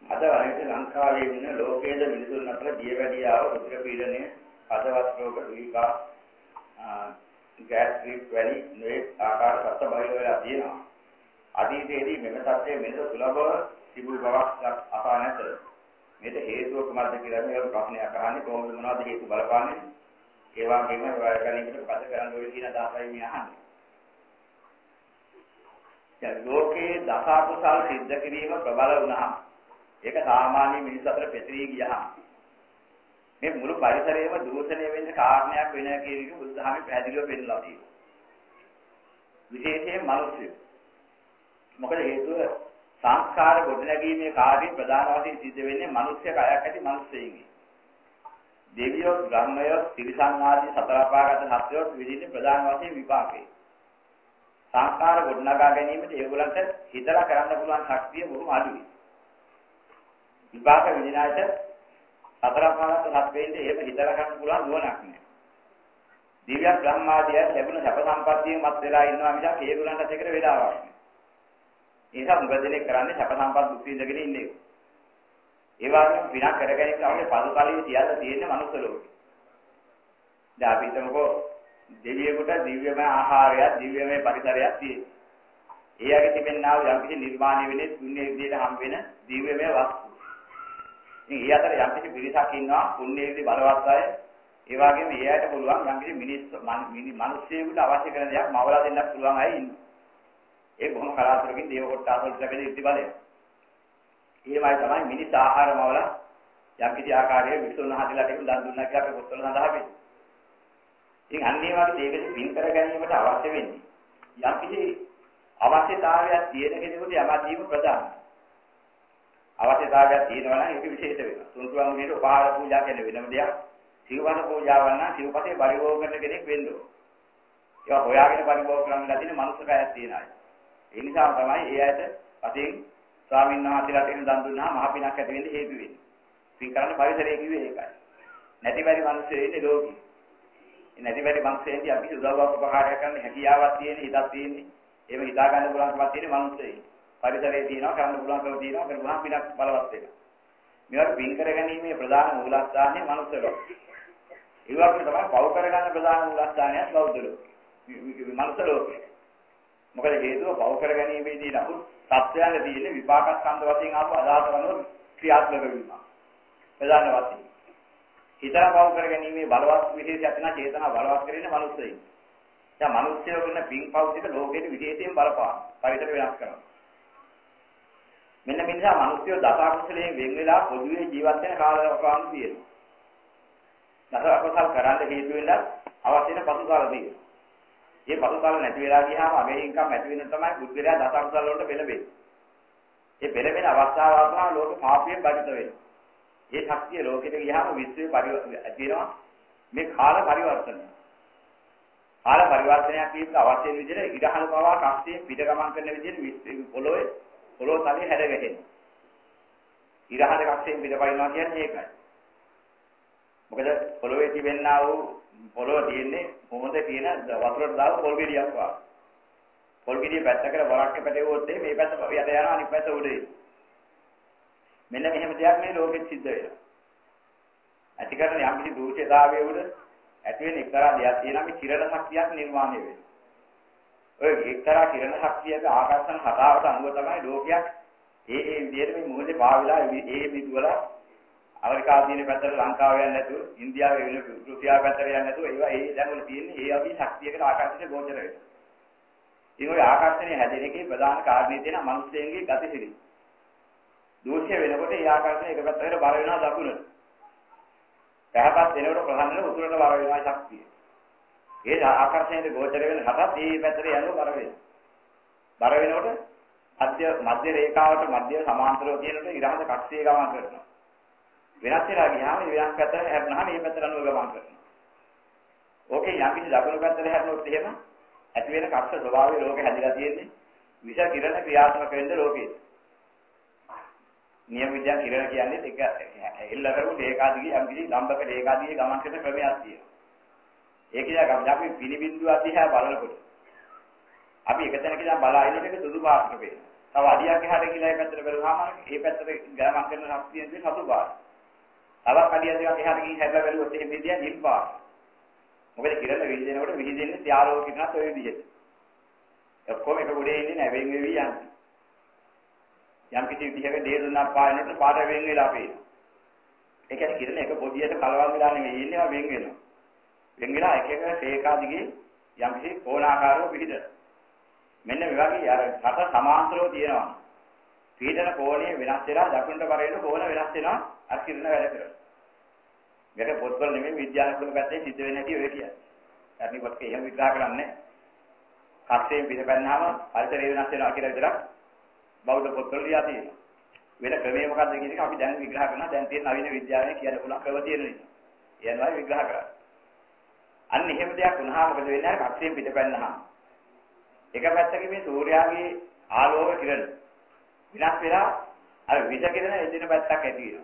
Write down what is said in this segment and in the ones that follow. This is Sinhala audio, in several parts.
අද වගේ ලංකාවේ ඉන්න ලෝකයේ මිනිසුන් අතර දියවැඩියාව රුධිර පීඩනය, පදවත් රෝග, විකා, ගෑස්ට්‍රික් වැනි නොයෙක් ආකාර සත්‍ය බහිර වෙලා තියෙනවා. අතීතයේදී මෙම සත්‍යය මෙලෙස සුලභව තිබුණු බවක් අපා නැත. මේක හේතුව කුමක්ද කියලා මේ ප්‍රශ්නයක් අහන්නේ කොහොමද මොනවද හේතු බලපාන්නේ? ඒ වගේම ඔය ගැනීමට පද කරන්න ඕනේ කියන දාසයි මේ අහන්නේ. දැන් ලෝකේ දසකුසල් සිද්ධ කිරීම ප්‍රබල වුණා. ඒක සාමාන්‍ය මිනිස් අතර පැතිරී ගියා. මේ මුළු පරිසරයේම දූෂණය වෙන්න කාරණයක් වෙන කියන එක බුදුදහමේ පැහැදිලිව පෙන්නලා තියෙනවා. විශේෂයෙන් මිනිස්සු. මොකද හේතුව සංස්කාර ගොඩනැගීමේ කාර්යය ප්‍රධාන වශයෙන් සිද්ධ වෙන්නේ මිනිස්ය කයක් ඇති මිනිස්සෙයින්ගේ. දෙවියෝ, ග්‍රහණයෝ, තිරිසන් ආදී සතර අපාගත සත්‍යෝ විදිහේ ප්‍රධාන වශයෙන් විපාකේ. සංස්කාර ගොඩනගා ගැනීමට ඒගොල්ලන්ට හිතලා කරන්න පුළුවන් ශක්තිය බොහොම අඩුයි. විපාක විදිනාට සතර අපාගත සත්‍යෙන්නේ එහෙම හිතලා කරන්න පුළුවන් නුවණක් නෑ. දිව්‍ය බ්‍රහ්මාදිය ලැබුණ සැප සම්පත්තියෙන් මත් වෙලා ඉන්නවා මිසක් ඒගොල්ලන්ට ඒකට වේලාවක් නෑ. ඒසම් උගදෙනේ කරන්නේ සැප සම්පත් දුක් විඳගෙන ඉන්නේ. ඒ වගේම විනා කරගෙන තමයි පදුතලියේ තියලා තියෙන්නේ මනුස්ස ලෝකේ. දැන් අපි හිතමුකෝ දෙවියෙකුට දිව්‍යමය ආහාරයක්, දිව්‍යමය පරිසරයක් තියෙනවා. ඒ යගේ තිබෙනා වූ යම් කිසි නිර්මාණය වෙන්නේ පුණ්‍ය විදියට හම් වෙන දිව්‍යමය වස්තු. ඉතින් ඒ අතර යම් කිසි පිරිසක් ඉන්නවා පුණ්‍ය විදි බලවත් අය. ඒ වගේම ඒ අයට පුළුවන් යම් කිසි මිනිස්සෙකුට අවශ්‍ය කරන දේක් මවලා දෙන්න පුළුවන් අය ඉන්නවා. ඒ බොහොම කලාතුරකින් දේව කොටාසවල ලැබෙන ඉති බලය. ඒවයි තමයි මිනිස් ආහාරමවල යම් කිසි ආකාරයේ විසුණු හදලා ටික දන් දුන්නා කියලා අපේ පොත්වල සඳහන් වෙන්නේ. ඉතින් අන්නේ වගේ දෙයකට පින් කර ගැනීමට අවශ්‍ය වෙන්නේ යම් කිසි අවශ්‍යතාවයක් තියෙන කෙනෙකුට යමදීම ප්‍රධානයි. අවශ්‍යතාවයක් තියෙනවා නම් ඒක විශේෂ වෙනවා. තුන්තුන් වගේ උපහාර පූජා කියන වෙනම දෙයක්. සිව්වන පූජාවන් නම් සිව්පතේ පරිභෝග කරන කෙනෙක් වෙන්න ඕන. ඒවා හොයාගෙන පරිභෝග කරන්න තියෙන මනුස්සකයක් තියෙන අය. ඒ නිසා තමයි ඒ ඇයට අතින් ස්වාමීන් වහන්සේලාට එහෙම දන් දුන්නා මහ පිනක් ඇති වෙන්න හේතු වෙන්නේ. පින් කරන්න පරිසරය කිව්වේ ඒකයි. නැති බැරි මිනිස්සු ඉන්නේ ලෝකෙ. ඒ නැති බැරි මිනිස්සුන්ට අපි උදව්වක් උපකාරයක් කරන්න හැකියාවක් තියෙන, හිතක් තියෙන්නේ. එහෙම හිතා ගන්න පුළුවන්කමක් තියෙන මිනිස්සුයි. පරිසරයේ තියෙනවා, කරන්න පුළුවන්කම තියෙනවා, කරගුණා පිනක් බලවත් වෙනවා. මේවට පින් කරගැනීමේ ප්‍රධාන මූලස්ථානය මනුස්ස ලෝකය. ඒ වගේම තමයි පව් කරගන්න ප්‍රධාන මූලස්ථානය බෞද්ධ ලෝකය. මනුස්ස ලෝකය. මොකද හේතුව පව කර ගැනීමේදී නමුත් සත්‍යයන්ගේ තියෙන විපාක ස්කන්ධ වශයෙන් ආපු අදහස කරනොත් ක්‍රියාත්මක වීම. ප්‍රධාන වශයෙන්. හිතලා පව කර ගැනීමේ බලවත් විශේෂයක් නැ චේතනා බලවත් කරගෙන මිනිස්සෙයි. දැන් මිනිස්සයෝ කරන පින් පව දෙක ලෝකෙට විශේෂයෙන් බලපාන. පරිතර වෙනස් කරනවා. මෙන්න මේ නිසා මිනිස්සයෝ දස අකුසලයෙන් වෙන් වෙලා පොදුවේ ජීවත් වෙන කාලවකවානු තියෙනවා. දස අකුසල් කරන්න හේතු වෙන අවශ්‍ය වෙන පසුකාල තියෙනවා. මේ පසුකාල නැති වෙලා ගියාම අමෙහිංකම් ඇති වෙන තමයි බුද්ධිලා දස අකුසල වලට පෙළඹෙන්නේ. මේ පෙළඹෙන අවස්ථාව ආවම ලෝක පාපයෙන් බඩිත වෙනවා. මේ ශක්තිය ලෝකෙට ගියාම විශ්වයේ පරිවර්තන ඇති වෙනවා. මේ කාල පරිවර්තනය. කාල පරිවර්තනයක් කියන්න අවශ්‍ය වෙන විදිහට ඉරහල් පවා කස්තියෙන් පිට ගමන් කරන විදිහට විශ්වයේ පොළොව තලයේ හැද ගැහෙනවා. ඉරහල් කස්තියෙන් පිට පනිනවා කියන්නේ ඒකයි. මොකද පොළොවේ තිබෙනා වූ පොළොව තියෙන්නේ මොහොතේ තියෙන වතුරට දාව පොල් ගෙඩියක් වගේ. පොල් ගෙඩිය පැත්තකට වරක් පැටවුවොත් මේ පැත්ත යට යනවා අනිත් පැත්ත උඩේ. මෙන්න මෙහෙම දෙයක් මේ ලෝකෙත් සිද්ධ වෙනවා. ඇති කරන යම් කිසි දූෂිතතාවයේ උඩ ඇති වෙන එක්තරා දෙයක් තියෙනවා මේ කිරණ ශක්තියක් නිර්මාණය වෙන්නේ. ඔය එක්තරා කිරණ ශක්තියක ආකර්ෂණ හදාවට අනුව තමයි ලෝකයක් ඒ විදිහට මේ මොහොතේ පාවිලා ඒ විදුවල අමරිකාව තියෙන පැත්තට ලංකාව යන්නේ නැතුව ඉන්දියාවේ වෙන රුසියාව පැත්තට යන්නේ නැතුව ඒවා ඒ දැන් වල තියෙන්නේ ඒ අපි ශක්තියකට ආකර්ෂණය ගෝචර වෙනවා. ඒ වගේ ආකර්ෂණය හැදෙන එකේ ප්‍රධාන කාරණේ තියෙන මිනිස්යෙන්ගේ ගතිසිරි. දෝෂය වෙනකොට ඒ ආකර්ෂණය එක පැත්තකට බර වෙනවා දකුණට. පැහැපත් වෙනකොට ප්‍රධාන වෙන උතුරට බර වෙනවා ශක්තිය. ඒ ආකර්ෂණයට ගෝචර වෙන හතත් ඒ පැත්තට යනවා බර වෙනවා. බර වෙනකොට මධ්‍ය රේඛාවට මධ්‍ය සමාන්තරව තියෙනකොට ඉරහඳ කක්ෂයේ ගමන් කරනවා. වෙනස් වෙලා ගියාම මේ වෙනස් පැත්තට හැරෙනවා මේ පැත්තට අනුව ගමන් කරනවා. ඕකේ යම් කිසි දකුණු පැත්තට හැරෙනොත් එහෙම ඇති වෙන කක්ෂ ස්වභාවය ලෝකේ හැදිලා තියෙන්නේ විෂ කිරණ ක්‍රියාත්මක වෙන්න ලෝකේ. නියම විද්‍යාව කිරණ කියන්නේ ඒක එල්ල කරපු රේඛාදිගේ යම් කිසි ලම්බක රේඛාදිගේ ගමන් කරන ක්‍රමයක් තියෙනවා. ඒක ඉතින් අපි පිළිබිඳුව අධ්‍යා බලනකොට අපි එක තැනක ඉඳන් බලා ඉන්නකොට ඒක සුදු පාටට පේනවා. තව අඩියක් එහාට ගිහලා ඒ පැත්තට බැලුවාම ඒ පැත්තට ගමන් කරන ශක්තියදී සතු පාට. තවත් අඩියක් දෙකක් එහාට ගිහින් හැදලා බැලුවොත් එහෙම විදිය නිල් පාට. මොකද කිරණ විහිදෙනකොට විහිදෙන්නේ ත්‍යාලෝකිකනත් ඔය විදිහට. ඔක්කොම එක ගොඩේ ඉන්නේ නැහැ වෙන් වෙවි යන්නේ. යම් කිසි විදිහක දේ දුන්නක් පායනකොට පාට වෙන් වෙලා පේනවා. ඒ කියන්නේ කිරණ එක පොදියට කලවම් වෙලා නෙවෙයි ඉන්නේ ඒවා වෙන් වෙනවා. වෙන් වෙලා එක එක ශේඛා දිගේ යම් කිසි කෝණාකාරව පිහිටන. මෙන්න මේ වගේ අර රට සමාන්තරව තියෙනවා. පීඩන කෝණය වෙනස් වෙලා දකුණට බරේන කෝණ වෙනස් වෙනවා අර කිරණ වැඩ කරනවා. මේක පොත්වල නෙමෙයි විද්‍යාත්මක පැත්තෙන් සිද්ධ වෙන හැටි ඔය කියන්නේ. අනිත් කොට එහෙම විග්‍රහ කරන්නේ. කක්ෂයෙන් පිටපැන්නාම පරිසරය වෙනස් වෙනවා කියලා විතරක් බෞද්ධ පොත්වල ලියලා තියෙනවා. වෙන ක්‍රමය මොකක්ද කියන එක අපි දැන් විග්‍රහ කරනවා. දැන් තියෙන නවීන විද්‍යාවෙන් කියන්න පුළුවන් ක්‍රම තියෙන නිසා. ඒනවා විග්‍රහ කරන්නේ. අන්න එහෙම දෙයක් වුණාම මොකද වෙන්නේ? අර කක්ෂයෙන් පිටපැන්නාම එක පැත්තකින් මේ සූර්යාගේ ආලෝක කිරණ විනාශ වෙලා අර විස කිරණ එදින පැත්තක් ඇති වෙනවා.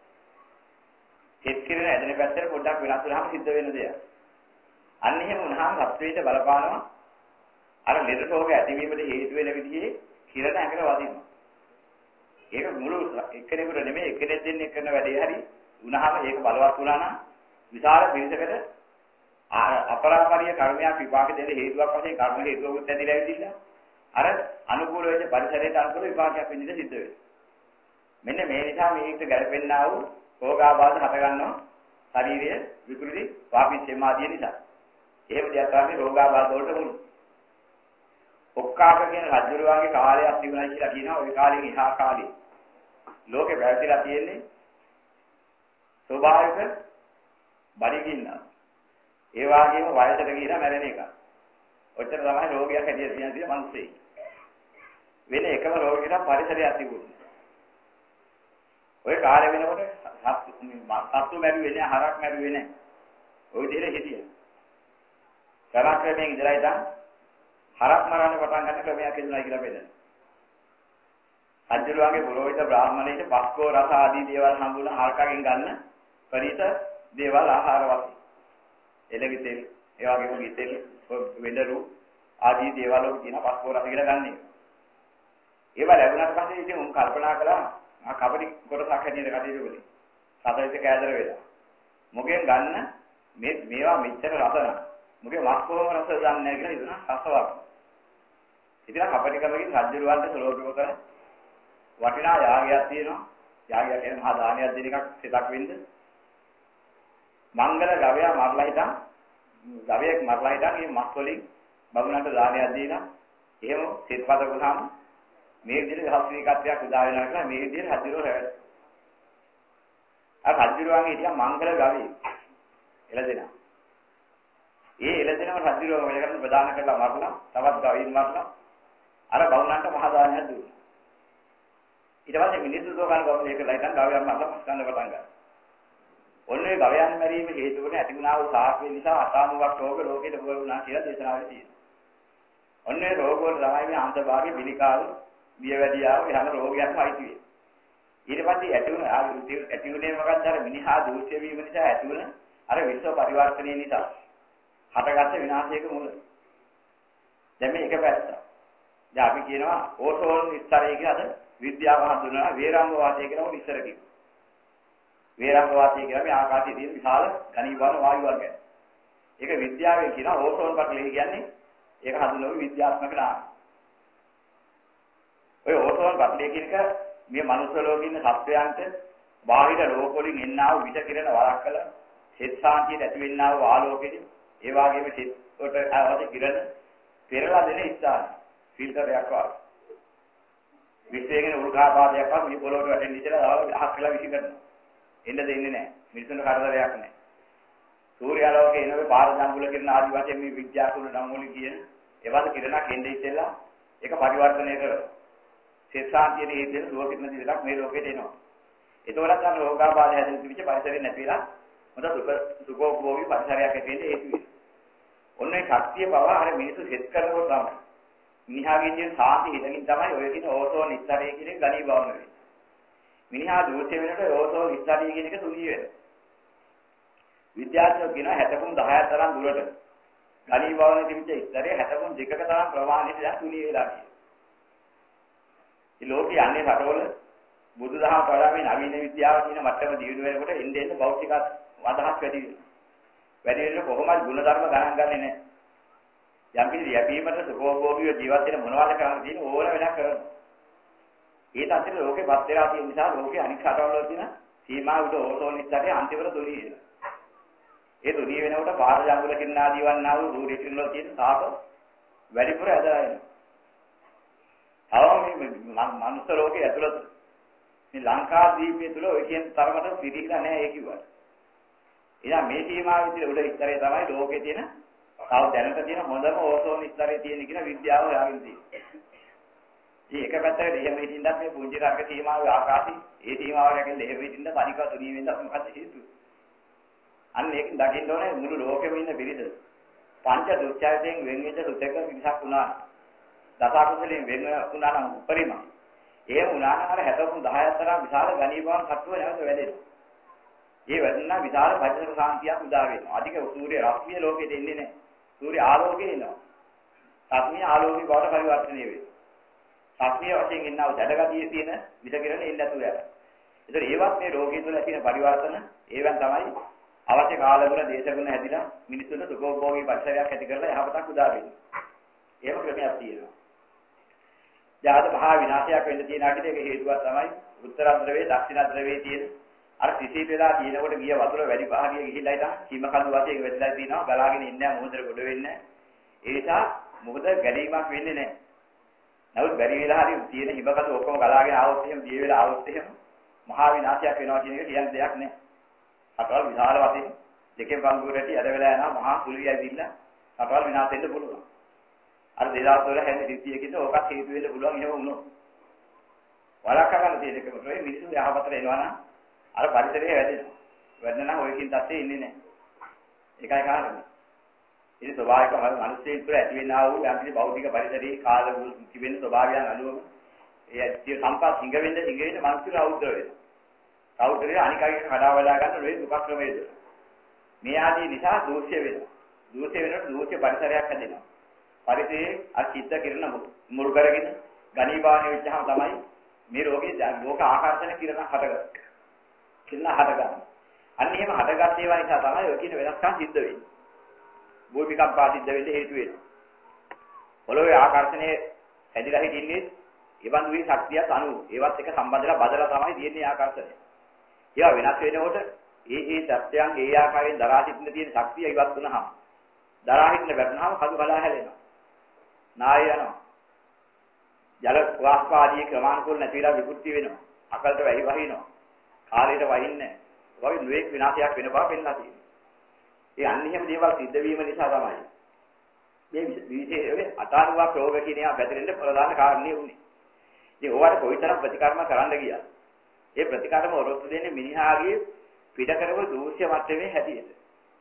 එත් කිරණ එදින පැත්තට පොඩ්ඩක් වෙනස් වෙලාම සිද්ධ වෙන දෙයක්. අන්න එහෙම වුණාම සත්වයට බලපානවා අර ලෙඩ රෝග ඇතිවීමට හේතු වෙන විදිහේ කිරණ ඇඟට වදිනවා. ඒක මුළු එක්කෙනෙකුට නෙමෙයි එක්කෙනෙක් දෙන්නේ කරන වැඩේ හරි වුණාම ඒක බලවත් වුණා නම් විශාල පිරිසකට අපරාපරිය කර්මයක් විපාක දෙන්න හේතුවක් වශයෙන් කර්ම හේතුවකුත් ඇතිලා ඉඳිලා අර අනුකූල වෙච්ච පරිසරයට අනුකූල විපාකයක් වෙන්න සිද්ධ වෙනවා. මෙන්න මේ නිසා මේකට ගැලපෙන්නා වූ රෝගාබාධ හට ගන්නවා ශරීරයේ විකෘති වාපිච්චේම ආදී නිසා. එහෙම දෙයක් තමයි රෝගාබාධ වලට මුල්. ඔක්කාක කියන රජුරුවන්ගේ කාලයක් තිබුණා කියලා කියනවා. ওই කාලෙක ඉහා කාලේ ලෝකේ පැවතිලා තියෙන්නේ ස්වභාවික බඩගින්න. ඒ වගේම වයසට ගිහිලා මැරෙන එක. ඔච්චර තමයි රෝගයක් හැදිලා තියෙන මිනිස්සේ. වෙන එකම රෝගයකට පරිසරයක් තිබුණා. ඔය කාලෙ වෙනකොට සත්තු මැරුවේ නැහැ, හරක් මැරුවේ නැහැ. ওই විදිහට හිටියා. කරාක්‍රමයෙන් ඉඳලා ඉඳන් හරක් මරන්න පටන් ගන්න ක්‍රමයක් ඉදලා කියලා බෙදෙන. අජ්ජුරුවන්ගේ පුරෝහිත බ්‍රාහ්මණයිට බස්කෝ රස ආදී දේවල් හම්බුන හරකගෙන් ගන්න පරිත දේවල් ආහාර වශයෙන්. එළගිතෙල්, ඒ වගේම ගිතෙල්, වෙඬරු ආදී දේවල් වල තියෙන බස්කෝ රස කියලා ගන්න එක. ඒවා ලැබුණාට පස්සේ ඉතින් උන් කල්පනා කළා ආ කපටි කොටසක් හැටියට කටයුතු කළේ. සතරිත කෑදර වෙලා. මොකෙන් ගන්න මේවා මෙච්චර රස නැහැ. මොකේ වස්කෝම රස දන්නේ නැහැ කියලා හිතන රසවක්. ඉතින් කපටි කමකින් රජුරවන්ට සලෝපික කර වටිනා යාගයක් තියෙනවා. යාගය කියන්නේ මහා දානයක් දෙන එකක් සිතක් වෙන්න. මංගල ගවයා මරලා හිටන් ගවයෙක් මරලා හිටන් මේ මස් වලින් බබුණන්ට දානයක් දීලා එහෙම සිතපත ගුණාම මේ විදිහට හස්තිකත්වයක් උදා වෙනවා කියලා මේ විදිහට රජුරෝ රැවටුණා. අර රජුරවන්ගේ හිටියා මංගල ගවයෙක් එළදෙනා. ඒ එළදෙනම රජුරෝ වෙල කරන ප්‍රදාන කරලා මරලා තවත් ගවයින් මරලා අර බවුණන්ට මහා දානයක් දුන්නා. ඊට පස්සේ මිනිස්සු සෝකාන ගොඩේ කියලා හිටන් ගවයන් මරලා පස් ගන්න පටන් ගත්තා. ඔන්නේ ගවයන් මැරීම හේතු වෙන ඇතිුණා වූ සාහකේ නිසා අසාමුවක් රෝග ලෝකෙට වුණා කියලා දේශනාවේ තියෙනවා. ඔන්නේ රෝග වල තමයි මේ අන්තභාගයේ පිළිකාව, දියවැඩියාව යන රෝගයක්ම අයිති වෙන්නේ. ඊට පස්සේ ඇතිුනේ මොකක්ද අර මිනිහා දූෂ්‍ය වීම නිසා ඇතිුණ අර විශ්ව පරිවර්තනයේ නිසා හටගත්ත විනාශයක මුල. දැන් මේ එක පැත්තක්. දැන් අපි කියනවා ඕසෝන් ස්තරය කියලාද විද්‍යාව හඳුනනවා වේරංග වාතය කියලා මොකද ඉස්සර කිව්වා. වේරංග වාතය කියලා මේ ආකාශයේ තියෙන විශාල ඝනීභවන වායු වර්ගයක්. ඒක විද්‍යාවෙන් කියනවා ඕසෝන් පටලෙහි කියන්නේ ඒක හඳුනන විද්‍යාත්මක නාමය. ඔය ඕසෝන් පටලෙහි කියන එක මේ මනුස්ස ලෝකේ ඉන්න සත්වයන්ට බාහිර ලෝක වලින් එන්නා වූ විෂ කිරණ වළක්වල සිත සාන්තියට ඇති වෙන්නා වූ ආලෝකෙදි ඒ වගේම සිත් වලට අවශ්‍ය කිරණ පෙරලා දෙන ස්ථාන ෆිල්ටරයක් වගේ. විශ්වයෙන් උල්කාපාතයක් වගේ මේ පොළොවට වැටෙන්න ඉතලා අහක් කියලා විසි කරනවා. එන්න දෙන්නේ නැහැ. මිනිසුන්ට කරදරයක් නැහැ. සූර්යාලෝකයේ එනවේ පාර ජංගුල කිරණ ආදි වශයෙන් මේ විද්‍යාකුල නම් වලින් කියන ඒවත් කිරණක් එන්නේ ඉතලා ඒක පරිවර්තනය කරනවා. සිතාන්තියේ හේතුවෙන් ලෝකෙත් නැති දෙයක් මේ ලෝකෙට එනවා. ඒතකොට අර රෝගාබාධ හැදෙන පිළිච්ච පරිසරේ නැතිලා හොඳ සුඛෝපභෝගී පරිසරයක් ඇති වෙන්නේ හේතු වෙනවා. ඔන්නේ ශක්තිය බව අර මිනිස්සු සෙත් කරනකොට තමයි. මිනිහාගේ තියෙන සාන්ති හිතකින් තමයි ඔය කියන ඕසෝන් ස්තරය කියන එක ගණී බවන වෙන්නේ. මිනිහා දූෂ්‍ය වෙනකොට ඕසෝන් ස්තරය කියන එක තුනී වෙනවා. විද්‍යාඥයෝ කියන 60 තරම් දුරට ගණී බවන තිබිච්ච ස්තරය 62ක තරම් ප්‍රමාණයට තුනී වෙලා තියෙනවා. මේ ලෝකේ යන්නේ රටවල බුදුදහමට වඩා මේ නවීන විද්‍යාව කියන මට්ටම දියුණු වෙනකොට එන්නේ එන්නේ භෞතික අදහස් වැඩි වෙනවා. වැඩි වෙනකොට කොහොමද ගුණධර්ම ගණන් ගන්නෙ නැහැ. යම් කිසි යැපීමට සුඛෝභෝගීව ජීවත් වෙන මොනවද කරන්න තියෙන ඕන වෙනක් කරනවා. ඒ තත්ත්වෙ ලෝකේ පත් වෙලා තියෙන නිසා ලෝකේ අනික් රටවල වල තියෙන සීමා උඩ ඕසෝන් ස්තරයේ අන්තිමට තුනී වෙනවා. ඒ තුනී වෙනකොට බාහිර ජංගල කින්නා දිවන්නා වූ දූරිටින් වල තියෙන තාප වැඩිපුර ඇදලා එනවා. අවම මේ මනුස්ස ලෝකයේ ඇතුළත මේ ලංකාදීපයේ තුල ඔය කියන තරමට පිළිහිලා නැහැ ඒ කිව්වට. එහෙනම් මේ සීමාව විතර උඩ ස්තරයේ තමයි ලෝකේ තියෙන තව දැනට තියෙන හොඳම ඕසෝන් ස්තරයේ තියෙන කියන විද්‍යාව හොයාගෙන තියෙන්නේ. මේ එක පැත්තකට එහෙම හිටින්නත් මේ පුංචි රාග සීමාවේ ආකාශي ඒ සීමාව රැකෙන්න එහෙම හිටින්න තනිකව තුනී වෙන්න මොකද හේතුව? අන්න ඒක දකින්න ඕනේ මුළු ලෝකෙම ඉන්න පිරිස. පංච දුක්ඛයෙන් වෙන් වෙච්ච සුතක පිරිසක් වුණා. දසකුසලෙන් වෙන් වුණා නම් උපරිම. ඒ වුණා නම් අර 73 10 තරම් විශාල ගණීභාව සත්ව නැවත වැඩෙනවා. ඒ වැඩෙනා විශාල පරිසර සාන්තියක් උදා වෙනවා. අධික සූර්ය රශ්මිය ලෝකෙට එන්නේ නැහැ. සූර්ය ආලෝකය එනවා. රශ්මිය ආලෝකي බවට පරිවර්තනය වෙනවා. රශ්මිය වශයෙන් ඉන්නව දැඩගතියේ තියෙන විස කිරණ එන්න ඇතුළ යනවා. ඒතර ඒවත් මේ රෝගී තුළ තියෙන පරිවර්තන ඒවෙන් තමයි අවශ්‍ය කාලගුණ දේශගුණ හැදිලා මිනිසුන්ට සුඛෝභෝගී පරිසරයක් ඇති කරලා යහපතක් උදා වෙනවා. එහෙම ක්‍රමයක් තියෙනවා. ජාත මහා විනාශයක් වෙන්න තියෙන අකිට ඒක හේතුවක් තමයි උත්තර ද්‍රවයේ දක්ෂිණ ද්‍රවයේ තියෙන අර සිසී වෙලා තියෙනකොට ගිය වතුර වැඩි පහරිය ගිහිල්ලා ඉතින් සීම කඳු වශයෙන් වෙట్లా තියෙනවා ගලාගෙන ඉන්නේ මොහොතේ ගොඩ වෙන්නේ. ඒ නිසා මොකද ගැලීමක් වෙන්නේ නැහැ. නමුත් බැරි වෙලා හරි තියෙන හිම කඳු ඔක්කොම ගලාගෙන ආවොත් එහෙම දිය වෙලා ආවොත් එහෙම මහා විනාශයක් වෙනවා කියන එක කියන දෙයක් නෑ. අතවල් විශාල වශයෙන් දෙකෙන් පංගුරටි අද වෙලා යනවා මහා කුලිය ඇවිල්ලා අතවල් විනාශ වෙන්න පුළුවන්. අර 2012 හැම සිද්ධියකින්ද ඕකත් හේතු වෙන්න පුළුවන් එහෙම වුණොත්. වලක්වා ගන්න තියෙන එකම තමයි මිනිස්සු යහපතට එනවා නම් අර පරිසරයේ වැඩෙනවා. වැඩන නම් ඔයකින් තත්ත්වෙ ඉන්නේ නැහැ. ඒකයි කාරණේ. ඉතින් ස්වභාවිකව මිනිස්සෙන් තුළ ඇති වෙනා වූ යම්කිසි භෞතික පරිසරයේ කාල තිබෙන ස්වභාවයන් අනුව ඒ ඇති සම්පත් හිඟ වෙන්න මිනිස්සු රෞද්‍ර වෙනවා. රෞද්‍රය අනිකයි කඩාවලා ගන්න ලෝක දුක ක්‍රමයේද. මේ ආදී නිසා දෝෂය වෙනවා. දෝෂය වෙනකොට දෝෂ පරිසරයක් හැදෙනවා. පරිසරයේ අචිත්ත කිරණ මුල් කරගෙන ගණීභාවන වෙච්චහම තමයි මේ රෝගේ ලෝක ආකර්ෂණ කිරණ හටගන්නේ. කිරණ හටගන්නේ. අන්න එහෙම හටගත් ඒවා නිසා තමයි ඔය කියන වෙනස්කම් සිද්ධ වෙන්නේ. භූමිකම්පා සිද්ධ වෙන්න හේතු වෙනවා. පොළොවේ ආකර්ෂණයේ හැදිලා හිටින්නේ ඒවන් දුවේ ශක්තියත් අනුව ඒවත් එක සම්බන්ධලා බදලා තමයි තියෙන්නේ ආකර්ෂණය. ඒවා වෙනස් වෙනකොට ඒ සත්‍යයන් ඒ ආකාරයෙන් දරා සිටින්න තියෙන ශක්තිය ඉවත් වුණාම දරා හිටින්න බැරුණාම කඳු බලා හැලෙනවා. නාය යනවා. ජල වාස්පාදී ක්‍රමානුකූල නැතිලා විකෘති වෙනවා. අකලට වැහි වහිනවා. කාලයට වහින්නේ. වගේ නුවේක් විනාශයක් වෙන බව පෙන්නලා තියෙනවා. ඒ අන්නිහිම දේවල් සිද්ධ වීම නිසා තමයි මේ විශේෂයේ අටාරුවක් රෝග කියන ඒවා පැතිරෙන්න ප්‍රධාන කාරණේ උනේ. ඉතින් ඕවට කොයිතරම් ප්‍රතිකර්ම කරන්න ගියාද? ඒ ප්‍රතිකර්ම ඔරොත්තු දෙන්නේ මිනිහාගේ පිට කරව දූෂ්‍ය මට්ටමේ හැටියට.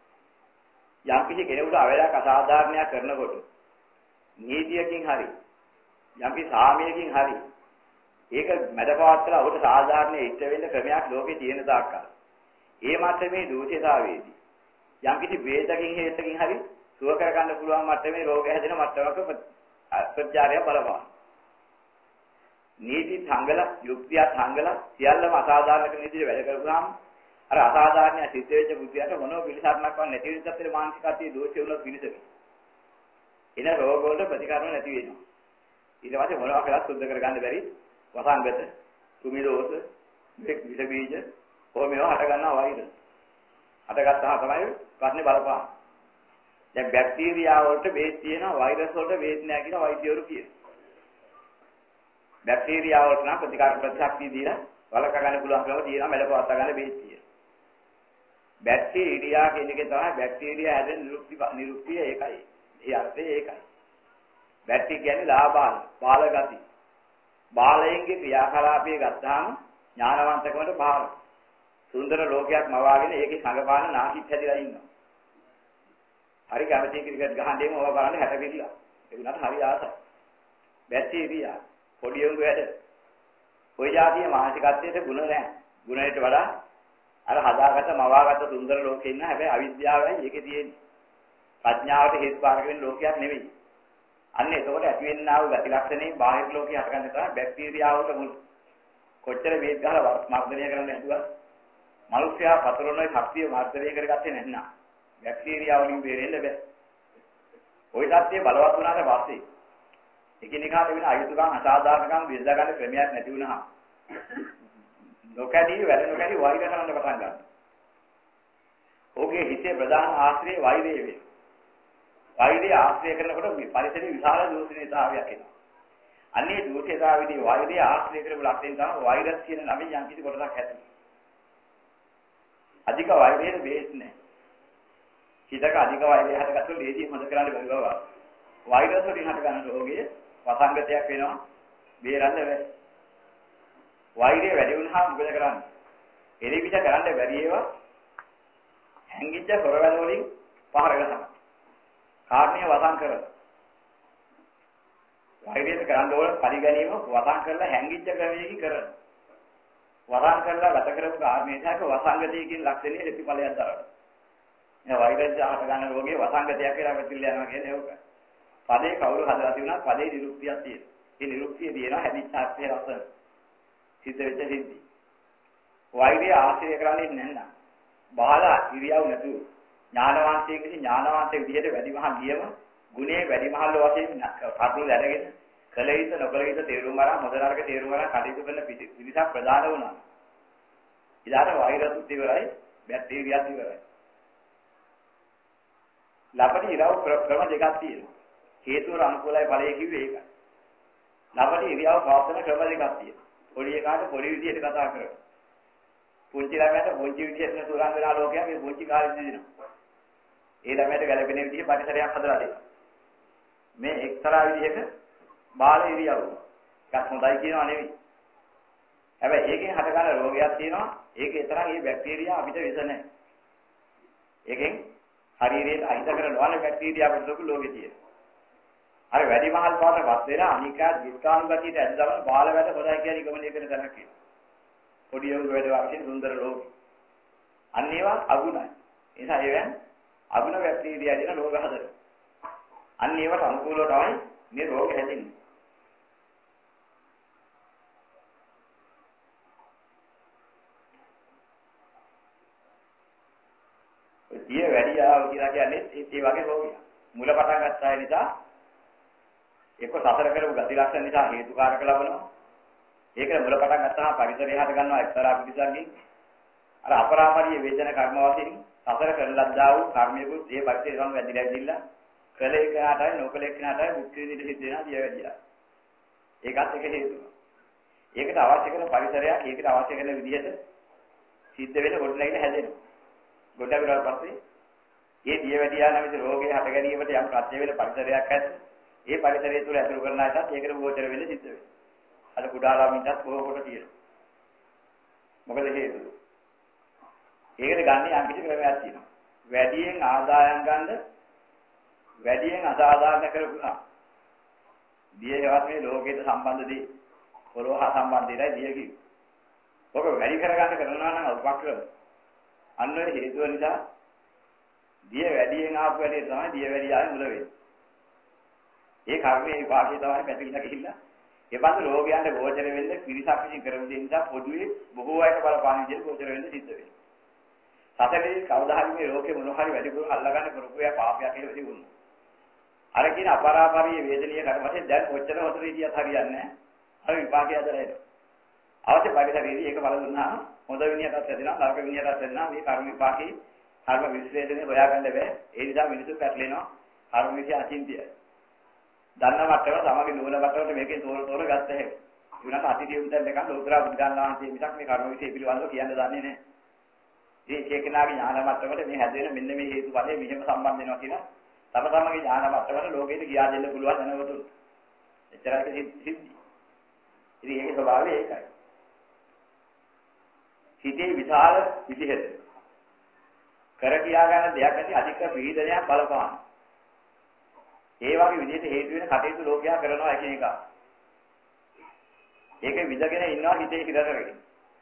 යම් කිසි කෙනෙකුට අවේලක් අසාධාරණයක් කරනකොට නීතියකින් හරි යම් කිසි සාමයකින් හරි ඒක මැදපවත්තලා ඔහුට සාධාරණයේ ඉෂ්ට වෙන්න ක්‍රමයක් ලෝකේ තියෙන තාක්කල්. ඒ මට්ටමේ දූෂ්‍යතාවයේදී යම් කිසි වේදකින් හේතකින් හරි සුව කර ගන්න පුළුවන් මට්ටමේ රෝග හැදෙන මට්ටමක ප්‍රත්‍යාරය බලපාන. නීති සංගල යුක්තිය සංගල සියල්ලම අසාධාරණ කෙනෙක් විදිහට වැඩ කරපුවාම අර අසාධාරණ සිද්ධ වෙච්ච බුද්ධියට මොනෝ පිළිසරණක් වන් නැති වෙන තත්ත්වයේ මානසිකත්වයේ දෝෂය වුණොත් පිළිසෙක. එන රෝග වලට ප්‍රතිකර්ම නැති වෙනවා. ඊට පස්සේ මොනවා කළත් සුද්ධ කරගන්න බැරි වසංගත, කුමි දෝෂ, විස බීජ කොහොමද හට ගන්නවා වෛරස්. හටගත්තාම තමයි ප්‍රශ්නේ බලපාන. දැන් බැක්ටීරියා වලට බේස් තියෙනවා වෛරස් වලට බේස් නැහැ කියලා වෛද්‍යවරු කියනවා. බැක්ටීරියා වලට නම් ප්‍රතිශක්තිය දීලා වළක්වා ගන්න පුළුවන් ක්‍රම තියෙනවා මෙලපවත්වා ගන්න බේස් තියෙනවා. බැක්ටීරියා කියන එකේ තමයි බැක්ටීරියා හැදෙන නිරුක්තිය ඒකයි. ඒ අර්ථය ඒකයි. බැක්ටීරියා කියන්නේ ලාභාල, බාල ගති. බාලයෙන්ගේ ක්‍රියාකලාපය ගත්තාම ඥානවන්තකමට බාල. සුන්දර ලෝකයක් මවාගෙන ඒකේ සංගපාන නාකිත් හැදිලා ඉන්නවා. හරි කැමති ක්‍රිකට් ගහන්නේම ඔය බලන්න 60 පිටලා. ඒ උනට හරි ආසයි. බැක්ටීරියා පොඩි උංගු වැඩ. ওই જાතිය මානසිකත්වයේ ගුණ නැහැ. ගුණයට වඩා අර හදාගත්ත මවාගත්ත සුන්දර ලෝකේ ඉන්න හැබැයි අවිද්‍යාවයි ඒකේ තියෙන්නේ. ප්‍රඥාවට හේතු පාරක වෙන ලෝකයක් නෙවෙයි. අන්න එතකොට ඇති වෙන්නා වූ ගති ලක්ෂණේ බාහිර ලෝකේ හටගන්න තමයි බැක්ටීරියාවට මුල්. කොච්චර වේග ගහලා මර්ධනය කරන්න හැදුවා. මනුෂ්‍යයා පතරොනේ ශක්තිය මර්ධනය කරගත්තේ නැත්නම් බැක්ටීරියා වලින් බේරෙන්න බෑ. ওই සත්‍ය බලවත් වුණාට පස්සේ එකිනෙකාට වෙන අයුතුකම් අසාධාරණකම් බෙදා ගන්න ක්‍රමයක් නැති වුණා. නොකඩී වැඩ නොකඩී වෛර කරන්න පටන් ගන්නවා. ඔහුගේ හිතේ ප්‍රධාන ආශ්‍රය වෛරය වේ. වෛරය ආශ්‍රය කරනකොට මේ පරිසරයේ විශාල දූෂණීයතාවයක් එනවා. අන්නේ දූෂණීයතාවයේදී වෛරය ආශ්‍රය කරපු ලක්ෂණ තමයි වෛරස් කියන නමෙන් යම් කිසි කොටසක් ඇති. අධික වෛරයේ බේස් නැහැ. හිතක අධික වෛරය හටගත්තොත් ලේසියෙන් හොද කරන්න බැරි බව. වෛරස් වලින් හටගන්න රෝගයේ වසංගතයක් වෙනවා. බේරන්න බැහැ. වෛරය වැඩි වුණාම මොකද කරන්නේ? එලිපිට කරන්න බැරි ඒවා හැංගිච්ච හොරවැල වලින් පහර ගන්නවා. කාර්ණීය වසං කරනවා. වෛරයට කරන්න ඕන පරිගැනීම වසං කරලා හැංගිච්ච ක්‍රමයකින් කරනවා. වසං කරලා ගත කරපු කාර්ණීයයක වසංගතය කියන ලක්ෂණය ප්‍රතිඵලයක් දරනවා. මේ වෛරජ්‍ය හට ගන්න රෝගයේ වසංගතයක් කියලා පැතිරලා යනවා කියන්නේ ඒක. පදේ කවුරු හදලා තිබුණා පදේ නිරුක්තියක් තියෙනවා. ඒ නිරුක්තිය දිනන හැදිච්ච අර්ථය රස සිද්ධ වෙච්ච සිද්ධි. වෛරය ආශ්‍රය කරන්නේ නැන්නා. බාලා ඉරියව් නැතුව ඥානවන්තයෙකුගේ ඥානවන්ත විදිහට වැඩිමහල් ගියම ගුණේ වැඩිමහල් වශයෙන් කටු දැනගෙන කල යුතු නොකල යුතු තේරුම් ගන්න හොඳ නරක තේරුම් ගන්න කටයුතු කරන පිරිසක් ප්‍රදාන වුණා. ඉදාට වෛරසුත් ඉවරයි බැක්ටීරියාත් ඉවරයි. ලබන ඉරව් ක්‍රම දෙකක් තියෙනවා. හේතුව අනුකූලයි ඵලයේ කිව්වේ ඒකයි. ලබන ඉරියව් පවත්වන ක්‍රම දෙකක් තියෙනවා. පොඩි එකාට පොඩි විදිහට කතා කරනවා. පුංචි ළමයට පුංචි විදිහට සුරංග වෙනා ලෝකයක් මේ පුංචි කාලේ දිනනවා. ඒ ළමයට ගැළපෙන විදිහේ පරිසරයක් හදලා දෙනවා. මේ එක්තරා විදිහක බාල ඉරියව්. එකක් හොඳයි කියනවා නෙවෙයි. හැබැයි ඒකෙන් හටගන්න රෝගයක් තියෙනවා. ඒකේ තරම් මේ බැක්ටීරියා අපිට විස නැහැ. ඒකෙන් ශරීරයට අහිත කරන නොවන බැක්ටීරියා වලට ලෝකේ තියෙනවා. අර වැඩි මහල් පාටපත් වෙලා අනිකා දුක්ඛානුගතියට ඇදලා බාල වැඩ හොදයි කියන ගමනේ කරන තැනක් කියනවා. පොඩි යෝග වැඩ වාක්‍යයෙන් සුන්දර ලෝක. අන්න ඒවා අගුණයි. ඒ නිසා ඒවෙන් අගුණ බැක්ටීරියා දෙන රෝග හදනවා. අන්න ඒවට අනුකූලව තමයි මේ රෝග හැදෙන්නේ. දිය වැඩි ආව කියලා කියන්නේ ඒ වගේ රෝගයක්. මුල පටන් ගත්තා නිසා එක්ක සතර කරපු ගති ලක්ෂණ නිසා හේතුකාරක ලබනවා. ඒක මුල පටන් ගත්තාම පරිසරය හට ගන්නවා එක්තරා පිටිසක්කින්. අර අපරාපරිය වේදන කර්ම වශයෙන් සතර කරන ලද්දා වූ කර්මයකුත් ඒ පරිසරය සමග වැදිලා ඉඳිලා කලේ කනටයි නොකලේ කනටයි මුක්ති විදිහට සිද්ධ වෙනවා දිය වැඩිලා. ඒකත් එක හේතුවක්. ඒකට අවශ්‍ය කරන පරිසරයක් ඒකට අවශ්‍ය කරන විදිහට සිද්ධ වෙන ගොඩනැගිලි හැදෙනවා. ගොඩනැගිලාට පස්සේ මේ දිය වැඩියා නැමැති රෝගේ හට ගැනීමට යම් ප්‍රත්‍ය වෙන පරිසරයක් ඇත. ඒ පරිසරය තුළ ඇතුළු කරන අයටත් ඒකට ගෝචර වෙන්න සිද්ධ වෙනවා. අර කුඩා ළමින්ටත් බොහෝ කොට තියෙනවා. මොකද හේතුව? ඒකට ගන්න යම් කිසි ක්‍රමයක් තියෙනවා. වැඩියෙන් ආදායම් ගන්න වැඩියෙන් අසාධාරණ කරපුවා. දියේවත් මේ ලෝකයට සම්බන්ධ දේ පොළොව හා සම්බන්ධ දෙයයි දිය කිව්වේ. ඔක වැඩි කරගන්න කරනවා නම් උපක්‍රම. අන්න ඒ හේතුව නිසා දිය වැඩියෙන් ආපු වැඩේ තමයි දිය වැඩි ආවේ මුල වෙන්නේ. ඒ කර්මයේ වාක්‍යය තමයි පැතිරිලා ගිහිල්ලා ඒ බඳු රෝගයන්ට ගෝචර වෙන්න පිරිසක් විසින් කරන දේ නිසා පොදුවේ බොහෝ අයට බලපාන විදිහට ගෝචර වෙන්න සිද්ධ වෙනවා. සතරේ කවදා හරි මේ රෝගේ මොන හරි වැඩි කර අල්ලගන්න කරපුවා පාපයක් කියලා තිබුණා. අර කියන අපරාපරිය වේදනීය කර්මයෙන් දැන් කොච්චර හොතර ඉතියත් හරියන්නේ නැහැ. අර විපාකය ඇදලා එනවා. අවශ්‍ය පරිසරයේදී ඒක බල දුන්නා හොඳ විනියටත් ඇදෙනවා නරක විනියටත් ඇදෙනවා මේ කර්ම විපාකේ කර්ම විශ්ලේෂණය හොයාගන්න බෑ. ඒ නිසා මිනිස්සු පැටලෙනවා. කර්ම විශ්ය අචින්තියයි. දන්න මට්ටම තමයි නෝන මට්ටමට මේකේ තෝර ගත්ත හැකි. ඒ වුණාට අතිරිය උදැන් දෙකක් ලෝකරා බුද්ධාන්වහන්සේ මිසක් මේ කර්ම විශ්ය පිළිබඳව කියන්න දන්නේ නැහැ. මේ එකනාගේ ඥාන මට්ටමට මේ හැදෙන මෙන්න මේ හේතුඵලයේ මෙහෙම සම්බන්ධ වෙනවා කියලා තම තමන්ගේ ඥාන මට්ටමට ලෝකෙට කියා දෙන්න පුළුවන් දැනගතුන්. එච්චරයි සිද්ධි. ඉතින් ඒකේ ස්වභාවය ඒකයි. හිතේ විශාල විදිහට කර කියා ගන්න දෙයක් නැති අධික පීඩනයක් බලපාන. ඒ වගේ විදිහට හේතු වෙන කටයුතු ලෝකයා කරනවා එකිනෙක. ඒකේ විදගෙන ඉන්නවා හිතේ හිර කරගෙන.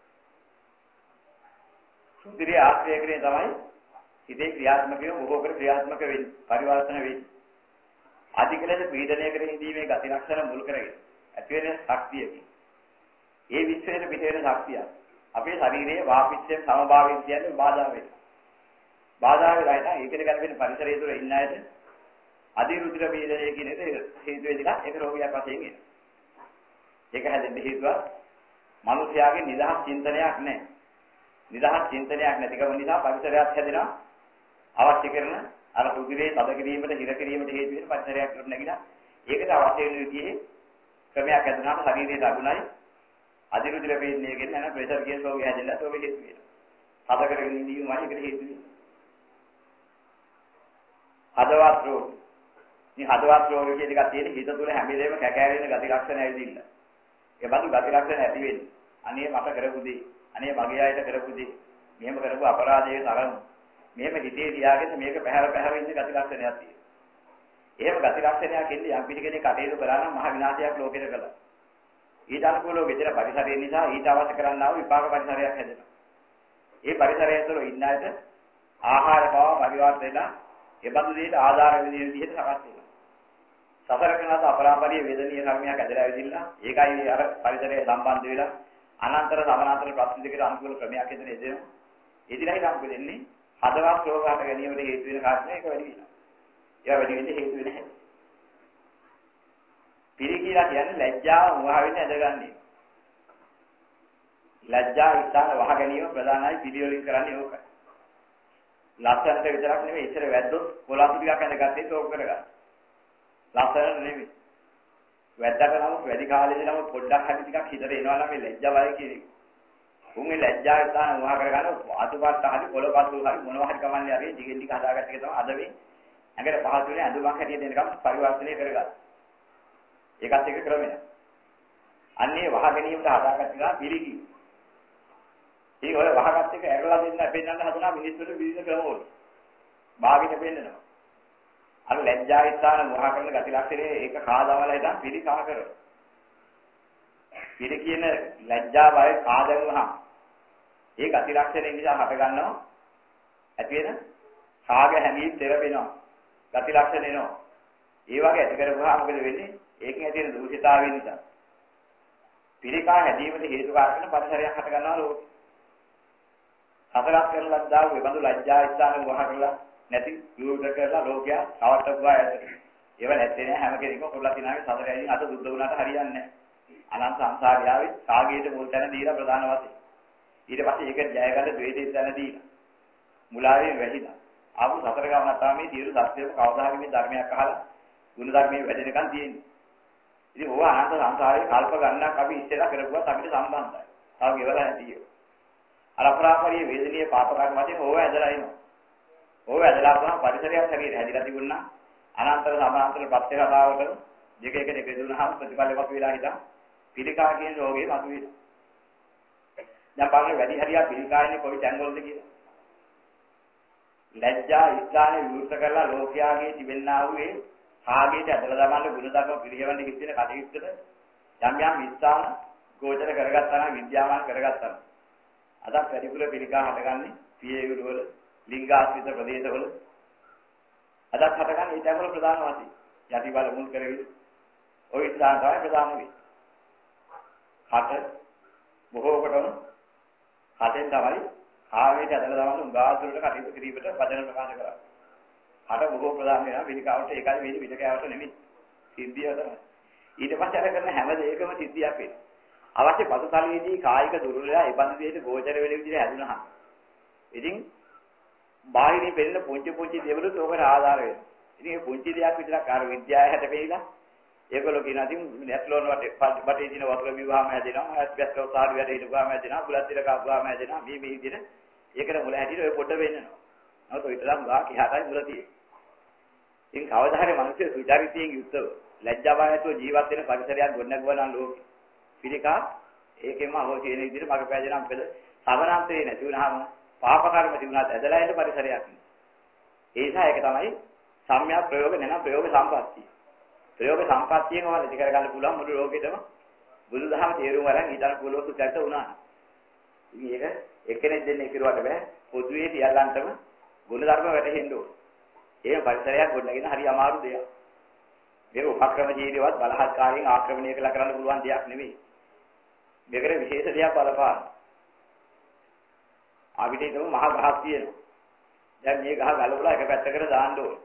සුන්දරිය ආශ්‍රය කරගෙන තමයි හිතේ ක්‍රියාත්මක වෙන බොහෝ කර ක්‍රියාත්මක වෙන්නේ පරිවර්තන වෙන්නේ. අධිකලස පීඩනයකට හිඳීමේ ගති ලක්ෂණ මුල් කරගෙන ඇති වෙන ශක්තියකින්. ඒ විශ්වයේ පිට වෙන ශක්තිය අපේ ශරීරයේ වාපිච්චයෙන් සමභාවයෙන් කියන්නේ බාධා වෙනවා. බාධා වෙලා ඉතින් ඒකේ ගැලපෙන පරිසරය තුළ ඉන්න අයට අධිරුධිර පීඩනය කියන එක හේතු වෙලා ඒක රෝගයක් වශයෙන් එනවා. ඒක හැදෙන්න හේතුව මිනිස්යාගේ නිදහස් චින්තනයක් නැහැ. නිදහස් චින්තනයක් නැතිකම නිසා පරිසරයක් හැදෙනවා. අවශ්‍ය කරන අර රුධිරේ තද කිරීමට හිර කිරීමට හේතු වෙන පරිසරයක් උඩ නැගිලා ඒකට අවශ්‍ය වෙන විදිහේ ක්‍රමයක් හදනාම ශරීරයේ ලැබුණයි අධිරුධිර පීඩනය කියන නැන ප්‍රෙෂර් කියන රෝගය හැදෙලා ඒක හේතු වෙනවා. හද කරගෙන ඉඳීමයි ඒකට හේතු වෙන්නේ. හදවත් රෝග. මේ හදවත් රෝග කියන එකක් තියෙන හිත තුළ හැම වෙලේම කැකෑරෙන ගති ලක්ෂණ ඇවිදින්න. ඒ බඳු ගති ලක්ෂණ ඇති වෙන්නේ. අනේ මට කරපු දේ, අනේ මගේ අයට කරපු දේ, මෙහෙම කරපු අපරාධයේ තරම් මෙහෙම හිතේ තියාගෙන මේක පැහැර ඉන්න ගති ලක්ෂණයක් තියෙනවා. එහෙම ගති ලක්ෂණයක් ඉන්නේ යම් පිටි කෙනෙක් කටයුතු කරා නම් මහ විනාශයක් ලෝකෙට කළා. ඊට අනුකූලව ගෙදර පරිසරය නිසා ඊට අවශ්‍ය කරන්නා වූ විපාක පරිසරයක් හැදෙනවා. ඒ පරිසරය තුළ ඉන්න අයට ආහාර බව පරිවර්තන වෙලා ඒ බඳු දෙයට ආධාර වෙන විදිහට සකස් වෙනවා. සසර කරනත අපරාපරිය වේදනීය කර්මයක් ඇදලා ඇවිදින්න ඒකයි අර පරිසරයේ සම්බන්ධ වෙලා අනන්තර සමානාන්තර ප්‍රශ්න දෙකට අනුකූල ක්‍රමයක් හදන එදෙනවා. එදිනයි නම් වෙන්නේ හදවත් රෝග හට ගැනීමට හේතු වෙන කාරණා එක වැඩි වෙනවා. ඒවා වැඩි වෙන්නේ හේතු වෙන හැටි. පිළිකිලා කියන්නේ ලැජ්ජාව වහ වෙන්නේ ඇදගන්නේ. ලැජ්ජා ඉස්සන වහ ගැනීම ප්‍රධානයි පිළිවෙලින් කරන්නේ ඕකයි. ලස්සනට විතරක් නෙමෙයි ඉතර වැද්දොත් කොලාපු ටිකක් ඇඳගත්තේ තෝක් කරගන්න. ලස්සනට නෙමෙයි. වැද්දාට නම් වැඩි කාලෙදී නම් පොඩ්ඩක් හරි ටිකක් හිතට එනවා නම් මේ ලැජ්ජාවයි කියන්නේ. උන්ගේ ලැජ්ජාව ඉස්සන වහ කරගන්න අතුපත් හරි පොළපත්තු හරි මොනවා හරි කමන්නේ හරි දිගින් ටික හදාගත්ත එක තමයි අද මේ ඇඟට පහසු වෙන අඳුමක් හැටියට දෙනකම් පරිවර්තනය කරගන්න. ඒකත් එක ක්‍රමයක්. අන්නේ වහ ගැනීමට හදාගත්ත එක පිළිකි. ඒ ඔය වහගත් එක ඇරලා දෙන්න පෙන්නන්න හදනවා මිනිස්සුන්ට විවිධ ක්‍රමවල. භාගිත පෙන්නනවා. අර ලැජ්ජා ඉස්සන වහ කරන ගති ලක්ෂණේ ඒක කාදාවලා හිටන් පිළිකා කරනවා. පිළි කියන ලැජ්ජා බය කාදෙන්වහම ඒ ගති ලක්ෂණේ නිසා හට ගන්නවා ඇති වෙන කාග හැමීම් තෙරපෙනවා. ගති ලක්ෂණ එනවා. ඒ වගේ ඇති කරගුවා මොකද වෙන්නේ? ඒකෙන් ඇති වෙන දූෂිතාවය නිසා. පිළිකා හැදීමට හේතු කාරක පරිසරයක් හට ගන්නවා ලෝකෙ. හතරක් කරලා දාව මේ බඳු ලැජ්ජා ඉස්සන වහ කරලා නැති යෝග කරලා ලෝකයා කවට්ටුවා ඇත. ඒව නැත්තේ නෑ හැම කෙනෙක්ම කොල්ලා තිනාවේ සතරයින් අත දුද්ද වුණාට හරියන්නේ නෑ. අනන්ත සංසාරියාවේ කාගේට මුල් තැන දීලා ප්‍රධාන වශයෙන්. ඊට පස්සේ ඒක ජය ගන්න ද්වේෂයෙන් තැන දීලා. මුලාවෙන් වැහිලා. ආපු සතර ගමන තමයි මේ සියලු සත්‍යයම කවදා හරි මේ ධර්මයක් අහලා ගුණ ධර්මයේ වැඩෙනකන් තියෙන්නේ. ඉතින් ඕවා අනන්ත සංසාරේ කල්ප ගණනක් අපි ඉස්සෙල්ලා කරපුවත් අපිට සම්බන්ධයි. තව ගෙවලා නැතිව. අර අපරාපරිය වේදනීය පාපකර්ම වශයෙන් ඕවා ඇදලා එනවා. ඕවා ඇදලා ගමන් පරිසරයක් හැටියට හැදිලා තිබුණා. අනන්තර සමාන්තර ප්‍රත්‍ය කතාවකට දෙක එක දෙක දුනහම ප්‍රතිඵල වක් වෙලා හිටා පිළිකා කියන රෝගේ මතුවේ. දැන් බලන්න වැඩි හරියක් පිළිකායනේ කොයි තැන්වලද කියලා. ලැජ්ජා ඉස්හානේ විවෘත කරලා ලෝකයාගේ තිබෙනා වූ ඒ ආගේට ඇදලා දාමන්න ගුණ ධර්ම පිළිගවන්න හිතෙන කටයුත්තට යම් යම් ඉස්හාන ගෝචර කරගත්තා නම් විද්‍යාමාන කරගත්තා නම් අද වැඩිපුර පිළිකා හටගන්නේ පියවිල වල ලිංගාශ්‍රිත ප්‍රදේශවල අදත් හටගන්නේ ඒ තැන්වල ප්‍රධාන වශයෙන් යටි බල මුල් කරගෙන ওই ඉස්හාන තමයි ප්‍රධාන වෙන්නේ. හට බොහෝ කොටම හටෙන් තමයි ආවේට ඇදලා දාමන්න උගාසුරට කටයුතු කිරීමට වචන ප්‍රකාශ කරා. හට බොහෝ ප්‍රධාන වෙනවා පිළිකාවට ඒකයි වෙන්නේ පිටකෑවට නෙමෙයි. සිද්ධිය තමයි. ඊට පස්සේ අර කරන හැම දෙයකම සිද්ධියක් වෙනවා. අවශ්‍ය පසුතලයේදී කායික දුර්වලයා ඒ බඳු දෙයක ගෝචර වෙන විදිහට හැදුනහම. ඉතින් බාහිරින් පෙනෙන පුංචි දේවලුත් ඕකට ආධාර වෙනවා. ඉතින් මේ පුංචි දෙයක් විතරක් අර විද්‍යාව හැට පෙන්නලා ඒගොල්ලෝ කියනවා ඉතින් නැස්ලෝන වටේ දින වතුර බිව්වම හැදෙනවා. ඇස්බස්ටෝ සාඩු වැඩ හිටුවාම හැදෙනවා. බුලත් දිල කපුවාම හැදෙනවා. මේ විදිහට ඒකට මුල හැටියට ඔය පොඩ වෙන්නනවා. නමුත් ඔය තරම් ගා කිහාටයි මුල තියෙන්නේ. ඉතින් කවදා හරි මිනිස්සු සුචරිතයෙන් යුක්තව ලැජ්ජාවයතෝ ජීවත් වෙන පරිසරයක් ගොඩනගුවා නම් ලෝකෙ පිළිකා ඒකෙම අවශ්‍ය වෙන විදිහට මග පෑදෙනා මොකද සමනාන්තරේ නැති වුනහම පාප කර්ම තිබුණාත් ඇදලා එන පරිසරයක් නේ. ඒ නිසා ඒක තමයි සම්‍යක් ප්‍රයෝග නැත්නම් ප්‍රයෝග සම්පත්තිය. ප්‍රයෝග සම්පත්තියම වල ඉති කර ගන්න පුළුවන් මුළු ලෝකෙටම බුදුදහම තේරුම් අරන් ඊටන පුළුවන් සුචරිත වුණා. ඉතින් ඒක එක්කෙනෙක් දෙන්නේ කිරුවට බෑ පොදුවේ සියල්ලන්ටම ගුණ ධර්ම වැටහෙන්න ඕන. ඒ පරිසරයක් ගොඩනගෙන හරි අමාරු දෙයක්. මේක උපක්‍රම ජීවිතවත් බලහත්කාරයෙන් ආක්‍රමණය කළ කරන්න පුළුවන් දෙයක් නෙමෙයි. මේකට විශේෂ දෙයක් බලපාන. අපිට ඒක මහ ගහක් තියෙනවා. දැන් මේ ගහ ගලවලා එක පැත්තකට දාන්න ඕනේ.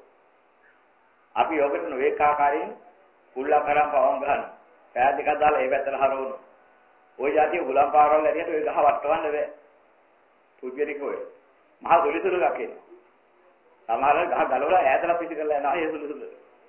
අපි යෝගට නොවේක ආකාරයෙන් කුල්ලා කරන් පවන් ගන්න. පෑය දෙකක් දාලා ඒ පැත්තට හරවනවා. ওই જાතිය ගුලම් පාරවල් ඇරියට ওই ගහ වටවන්න බෑ. පුජ්‍යරිකෝ මහ දුලිසුළු ගහක් එනවා. සමහර ගහ ගලවලා ඈතට පිටි කරලා යනවා ඒ සුළුසුළු.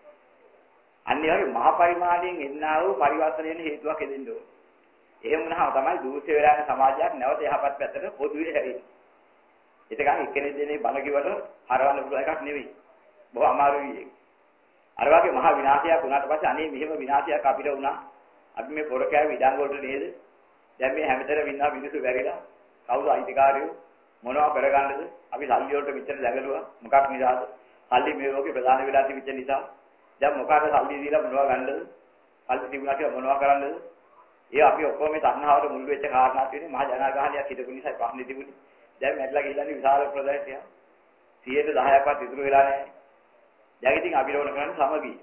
අන්නේ වගේ මහ පරිමාණයෙන් එන්නා වූ පරිවර්තනයෙන් හේතුවක් එදෙන්න ඕනේ. එහෙම වුණාම තමයි දූෂ්‍ය වෙලා යන සමාජයක් නැවත යහපත් පැත්තට පොදුවේ හැරෙන්නේ. ඒකයි එක්කෙනෙක් දෙනේ බල කිව්වට හරවන්න පුළුවන් එකක් නෙවෙයි. බොහොම අමාරුයි ඒක. අර වගේ මහ විනාශයක් වුණාට පස්සේ අනේ මෙහෙම විනාශයක් අපිට වුණා. අපි මේ පොර කෑවි ඉඩම් වලට නේද? දැන් මේ හැමතැනම ඉන්නා මිනිස්සු වැරිලා කවුරු අයිතිකාරයෝ මොනවා කරගන්නද? අපි සල්ලි වලට මෙච්චර දැගලුවා. මොකක් නිසාද? සල්ලි මේ ලෝකේ ප්‍රධාන වෙලා තිබෙච්ච නිසා. දැන් මොකද සල්ලි දීලා මොනවා ගන්නද? සල්ලි තිබුණා කියලා මොනවා කරන්නද? ඒ අපි ඔක්කොම මේ තණ්හාවට මුල් වෙච්ච කාරණා තියෙන්නේ මහා ජනගහනයක් හිටපු නිසා ප්‍රශ්නේ තිබුණේ. දැන් මැట్లా ගිහිල්ලානේ විශාල ප්‍රදේශයක්. 10%ක්වත් ඉතුරු වෙලා නැහැ. දැන් ඉතින් අපිට ඕන කරන්නේ සමගිය.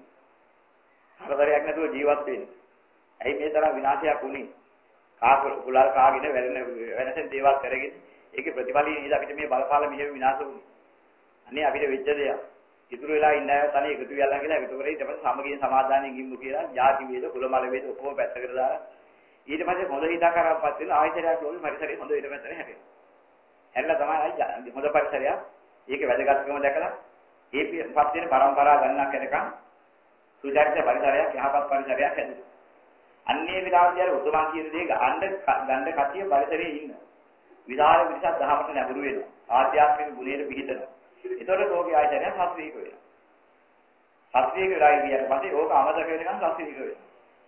හතරයක් නැතුව ජීවත් වෙන්න. ඇයි මේ තරම් විනාශයක් වුනේ? කුලල් කාගෙන වෙනසෙන් දේවල් කරගෙන ඒකේ ප්‍රතිඵලය නේද අපිට මේ බලපාල මෙහෙම විනාශ වුනේ. අනේ අපිට වෙච්ච දෙයක්. ඉතුරු වෙලා ඉන්න අය තනිය එකතු වෙලා කියලා එකතු කරේ ඊට පස්සේ සමගිය සමාදානයෙන් ගිම්මු කියලා ಜಾති වේද කුලමල වේද ඔක්කොම පැත්තකට දාලා ඊට පස්සේ හොඳ හිතා කරාපත් වෙන ආයතනයක් ලෝකෙ පරිසරයේ හොඳ ඊට පැත්තට හැදෙනවා. හැදලා තමයි හොඳ පරිසරයක් ඒකේ වැදගත්කම දැකලා ඒ පත් වෙන પરම්පරා ගණනක් කරනකම් සුජාතික පරිසරයක් යහපත් පරිසරයක් හැදෙනවා. අන්නේ විලාසය උතුමන් කියන දේ ගන්න කතිය පරිසරයේ ඉන්න. විදාල විශේෂ දහමට නැඹුරු වෙනවා. ආධ්‍යාත්මික ගුණයට පිහිටනවා. ඒතකොට ලෝකයේ ආයතනය සත්‍වික වෙනවා. සත්‍වික වෙලා ඉන්නේ පස්සේ ඕක අමතක වෙනකන් සත්‍වික වෙනවා.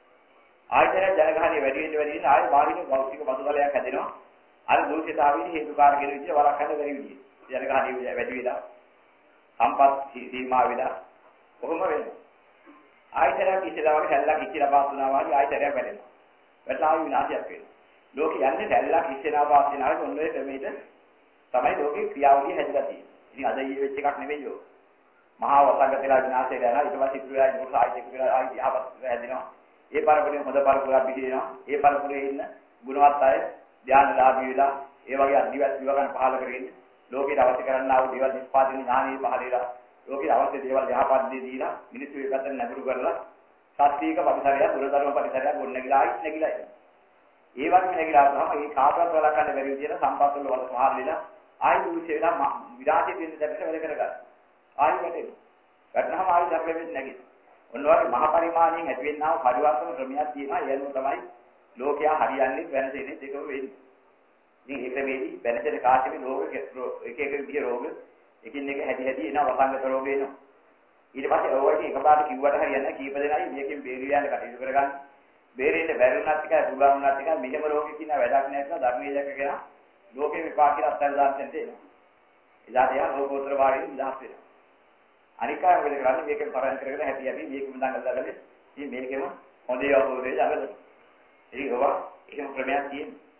ආයතනය ජනගහනය වැඩි වෙන ආයෙ බාහිර භෞතික පසුතලයක් හැදෙනවා. අර දුර්ශිතාවීන් හේතුකාරක කියන විදිහට වළක්වන්න බැරි විදිහ. ජනගහනය වැඩි වෙලා සම්පත් සීමා වෙලා කොහොම වෙන්නේ? ආයතනයක් ඉස්සලා වගේ හැල්ලක් ඉස්සලා පාස් වුණා වගේ ආයතනයක් වැඩෙනවා. වැටලා විනාශයක් වෙනවා. ලෝකෙ යන්නේ හැල්ලක් ඉස්සලා පාස් වෙනාට ඔන්න ඔය ක්‍රමෙට තමයි ලෝකේ ක්‍රියාවලිය හැදලා තියෙන්නේ. ඉතින් අද ඊ වෙච්ච එකක් නෙවෙයි යෝ. මහා වසංගතලා විනාශය වෙනවා. ඊට පස්සේ ඉතුරු වෙලා ඉන්නකොට ආයෙත් එකතු වෙලා ආයෙත් යහපත් හැදෙනවා. ඒ පරපුරේ හොඳ පරපුරක් පිටිනවා. ඒ පරපුරේ ඉන්න ගුණවත් අය ධානලාභී වෙලා ඒ වගේ අධිවත් විවකන පහල කරගෙන ලෝකෙට අවශ්‍ය කරන්නා වූ දේවල් නිෂ්පාදනය ඥානෙ පහල වෙලා ලෝකෙට අවශ්‍ය දේවල් යහපත් දේ දීලා මිනිස්සු එකතන නැඹුරු කරලා සත්‍යීක පරිසරය දුරදරුම පරිසරයක් ගොඩනැගිලා ආයෙත් නැගිලා ඉන්නවා. ඒ වගේ නැගිලා තමයි මේ කාටවත් වළක්වන්න බැරි විදිහට සම්පත් වල වල පහල වෙලා ආයෙ දුෂ්‍ය වෙලා විරාජය දෙන්න දැක්ක වැඩ කරගන්න. ආයෙ වැටෙනවා. වැටෙනම ආයෙ ධර්මයෙන් නැගිටිනවා. ඔන්න වගේ මහ පරිමාණයෙන් ඇතිවෙනා පරිවර්තන ක්‍රමයක් තියෙනවා. ඒ අනුව තමයි ලෝකයා හරියන්නේ වෙනසෙන්නේ දෙකම වෙන්නේ. ඉතින් ඒක මේදී වෙනසෙන කාටේ ලෝක එක එක විදිහ රෝග එකින් එක හැදි එනවා වසංගත රෝග එනවා. ඊට පස්සේ ඔයගෙන් එකපාරට කිව්වට හරියන්නේ නැහැ. කීප දෙනයි මේකෙන් බේරියන්න කටයුතු කරගන්න. බේරෙන්න බැරි වුණත් එකයි පුළුවන් වුණත් එකයි මෙහෙම රෝගෙ කියන වැඩක් නැහැ කියලා ධර්මයේ දැකගෙන ලෝකේ විපාක කියලා අත්හැර දාන්න තෙන්ට. එදාට යා රෝගෝත්තර වාරයෙන් නිදහස් වෙනවා. අනික අය මොකද කරන්නේ මේකෙන් පරණ කරගෙන හැටි මේකෙන් දඟලලා ඉතින් මේකෙම හොඳේ අවබෝධය ළඟද. ඉතින් ඒවා එහෙම ක්‍රමයක් තියෙනවා.